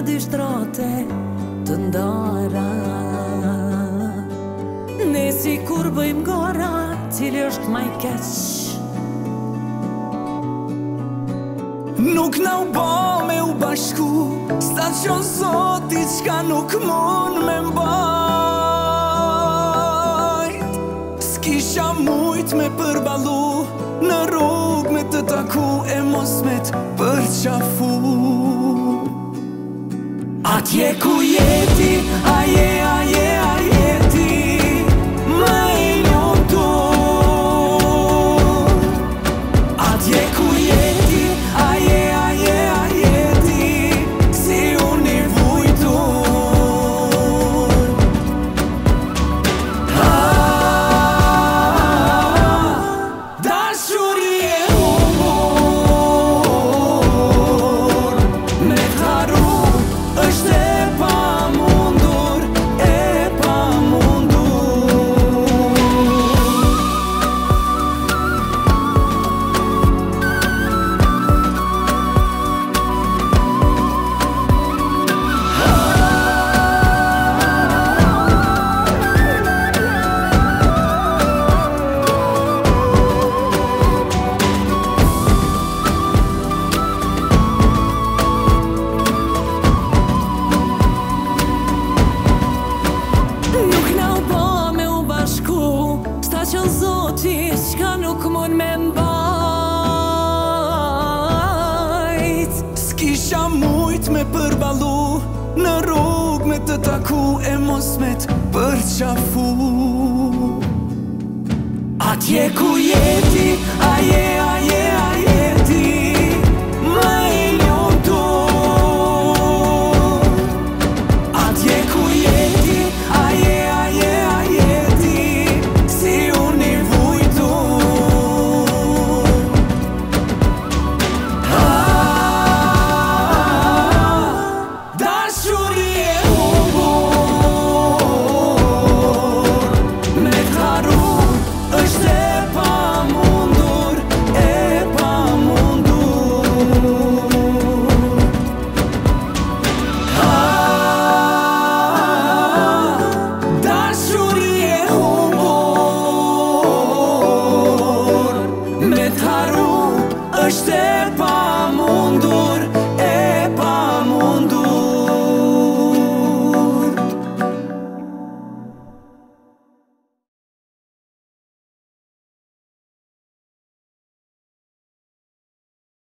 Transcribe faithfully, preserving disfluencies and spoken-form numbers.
dy shtrate të ndara. Ne si kur bëjmë gara, cili është maj keq. Nuk na u ba me u bashku, sta që zoti qka nuk mun me mbajt. S'kisha mujt me përbalu, në rrug me të taku, e mos me të përqafu. Atje ku jeti, aje, aje, aje ti, më i lumtur. Atje ku jeti, aje, aje, aje ti, si unë i vujtur. Ah, dashuri e humor, me t'haru është e pa mundur, e pa mundur. Nuk na u ba me u bashku, sta që zoti qka nuk mun me mbajt. S'kisha mujt me përbalu, në rrug me të taku, e mos me të përqafu. Atje ku jeti, aje, aje, aje ti, më i lumtur. Atje ku jeti, aje, aje, aje ti, si unë i vujtur. Ah, dashuri e humor, me t'haru është e pa mundur, e pa mundur. Ah, dashuri e humor, me t'haru është e